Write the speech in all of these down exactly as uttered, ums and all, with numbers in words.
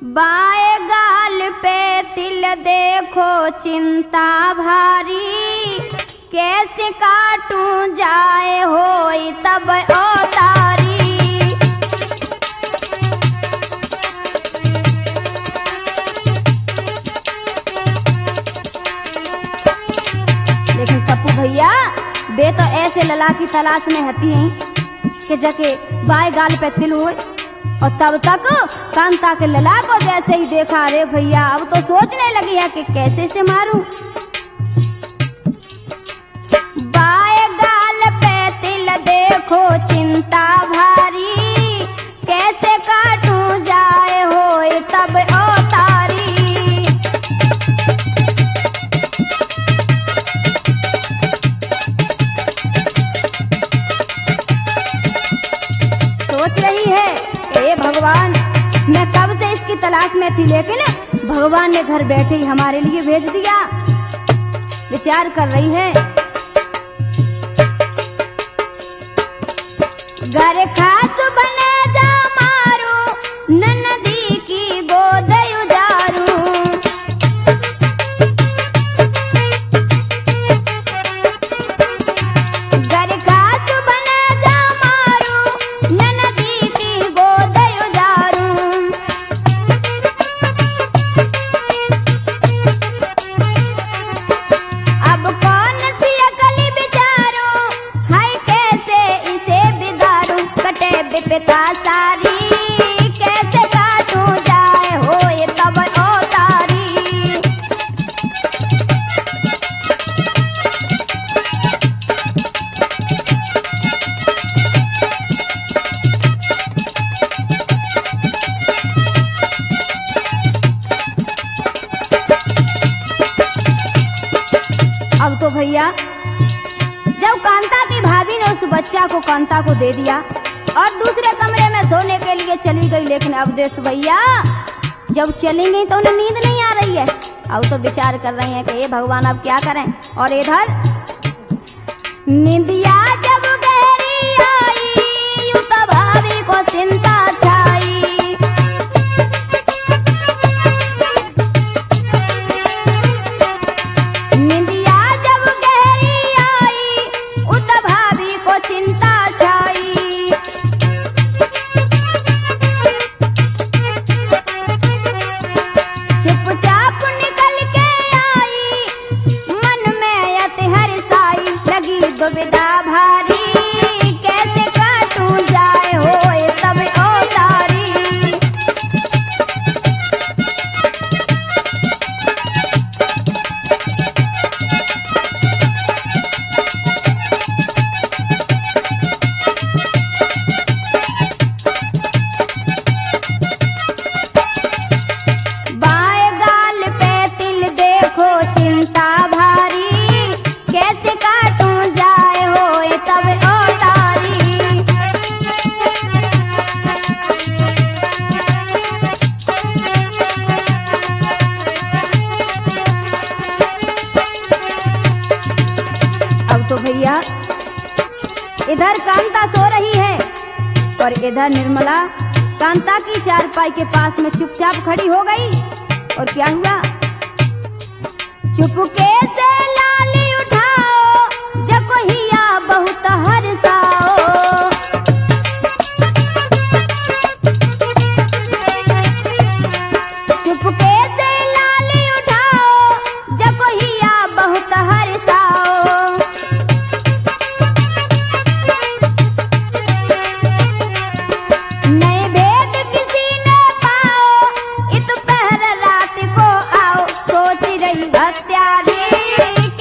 बाएं गाल पे तिल देखो चिंता भारी, कैसे काटूं जाए होई तब ओ तारी। लेकिन टप्पू भैया बे तो ऐसे लला की तलाश में हती हैं कि जाके बाएं गाल पे तिल हुए, और तब तक कांता के लला को जैसे ही देखा, रे भैया अब तो सोचने लगी है कि कैसे से मारूं। बाएं गाल पे तिल देखो चिंता भारी, कैसे काटूं जाए होए तब ओ तारी। सोच रही है हे भगवान, मैं कब से इसकी तलाश में थी, लेकिन भगवान ने घर बैठे ही हमारे लिए भेज दिया। विचार कर रही है, घर खास बने जा मारू, ननदी की गोद उजारू। घर खास बने जा मारू, ननदी की गोद उजारू। अब कौन सी अकली बिचारू, हाय कैसे इसे बिगाड़ू। कटे बिपता सारी, कैसे काटूं जाए होए तब ओ तारी। अब तो भैया जब कांता की भाभी ने उस बच्चा को कांता को दे दिया और दूसरे कमरे में सोने के लिए चली गई, लेकिन अब देख भैया जब चली गई तो उन्हें नींद नहीं आ रही है। अब तो विचार कर रही हैं कि ये भगवान अब क्या करें। और इधर निंदिया जब गहरी आई, यूं तो भाभी को चिंता छाई। निंदिया जब गहरी आई, उस भाभी को चिंता छाई। चुपचाप निकल के आई, मन में अति हर्षाई। लगी दुविधा भारी, कैसे काटूं जाए होए तब ओ तारी। बाएं गाल पे तिल देखो चिंता भारी, कैसे काटूं जाए होए तब ओ तारी। अब तो भैया इधर कांता सो रही है और इधर निर्मला कांता की चारपाई के पास में चुपचाप खड़ी हो गई। और क्या हुआ, चुपके से लाली उठाओ, जकोहिया बहुत हर्षाओ। चुपके से लाली उठाओ, जकोहिया बहुत हर्षाओ। नए भेद किसी ने पाओ, इत पहर रात को आओ। सोच रही हत्यारी,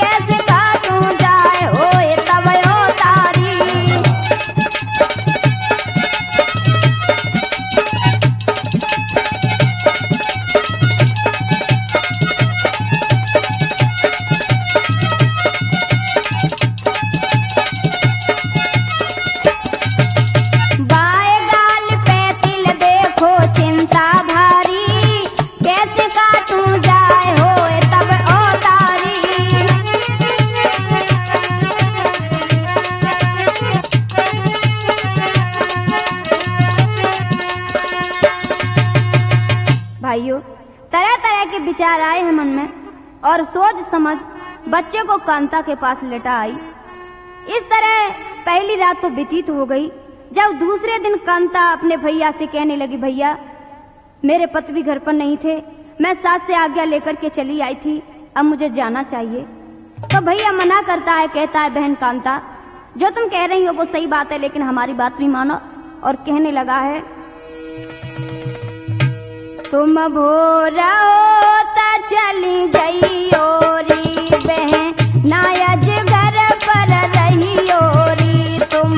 भाइयों, तरह तरह के विचार आए हैं मन में और सोच समझ बच्चे को कांता के पास लेटा आई। इस तरह पहली रात तो व्यतीत हो गई। जब दूसरे दिन कांता अपने भैया से कहने लगी, भैया मेरे पति भी घर पर नहीं थे, मैं सास से आज्ञा लेकर के चली आई थी, अब मुझे जाना चाहिए। तो भैया मना करता है, कहता है बहन कांता, जो तुम कह रही हो वो सही बात है, लेकिन हमारी बात भी मानो। और कहने लगा है, तुम भोरा होता चली गई ओरी बहन, नायज घर पर रही ओरी तुम।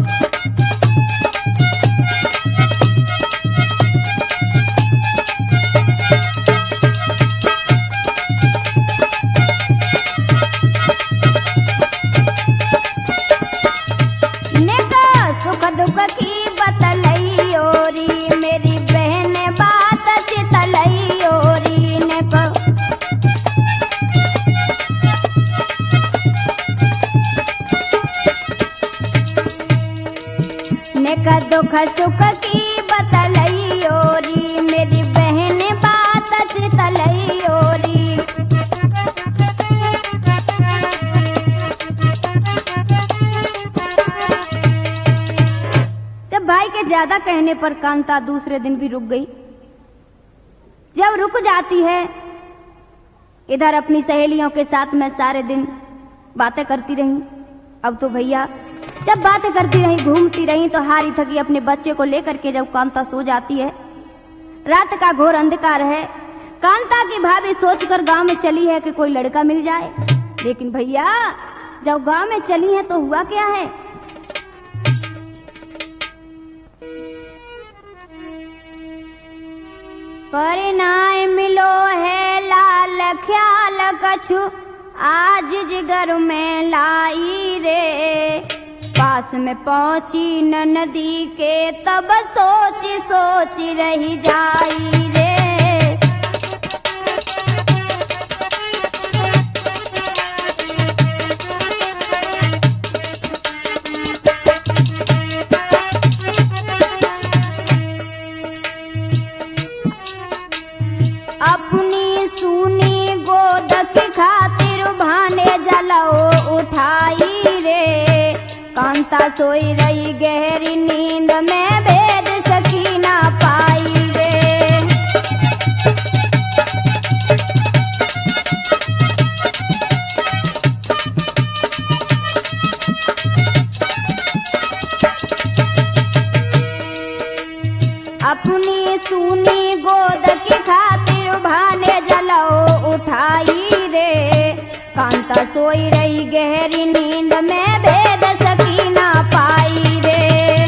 सुख दुख की बतलई ओरी मेरी बहन बात चितलई ओरी ने को। ने का दुख सुख की बतलई ओरी मेरी बहन बात चितलई ओरी। भाई के ज्यादा कहने पर कांता दूसरे दिन भी रुक गई। जब रुक जाती है, इधर अपनी सहेलियों के साथ मैं सारे दिन बातें करती रही। अब तो भैया जब बातें करती रही, घूमती रही, तो हारी थकी अपने बच्चे को लेकर के जब कांता सो जाती है, रात का घोर अंधकार है। कांता की भाभी सोचकर गांव में चली है कि कोई लड़का मिल जाए, लेकिन भैया जब गांव में चली है तो हुआ क्या है। परिणाम मिलो है लाल ख्याल कछु, आज जिगर में लाई रे। पास में पहुंची नदी के तब सोच सोच रही जाई रे। अपनी सुनी गोद की खातिर भाने जलाओ उठाई रे। कांता सोई रही गहरी नींद में, भेद सकी ना पाई रे। अपनी सुनी गोद की खातिर भाने जलाओ उठाई रे। कांता सोई रही गहरी नींद में, भेद सकी ना पाई रे।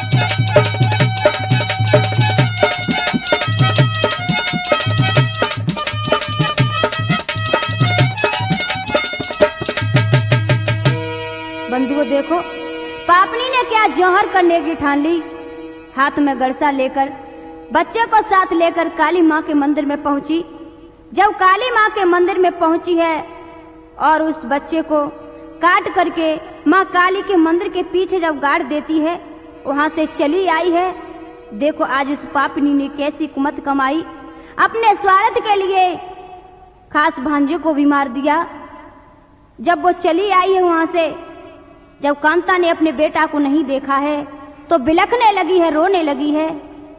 बंधुओं देखो, पापनी ने क्या जौहर करने की ठान ली। हाथ में गड़सा लेकर बच्चे को साथ लेकर काली माँ के मंदिर में पहुंची। जब काली माँ के मंदिर में पहुंची है और उस बच्चे को काट करके माँ काली के मंदिर के पीछे जब गाड़ देती है, वहां से चली आई है। देखो आज उस पापनी ने कैसी कुमत कमाई, अपने स्वार्थ के लिए खास भांजे को भी मार दिया। जब वो चली आई है वहां से, जब कांता ने अपने बेटा को नहीं देखा है तो बिलखने लगी है, रोने लगी है।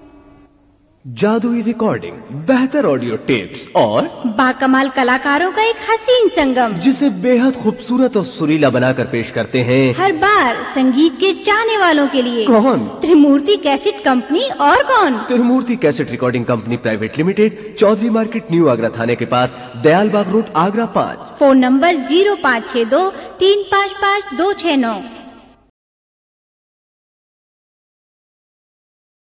जादुई रिकॉर्डिंग, बेहतर ऑडियो टेप्स और बाकमाल कलाकारों का एक हसीन संगम, जिसे बेहद खूबसूरत और सुरीला बनाकर पेश करते हैं हर बार संगीत के चाहने वालों के लिए। कौन? Trimurti cassette company. और कौन? Trimurti cassette recording company private limited, Chaudhary Market, New Agra थाने के पास, दयाल बाग रोड, आगरा पाँच। फोन नंबर जीरो पाँच छः दो तीन पाँच पाँच दो छः नौ।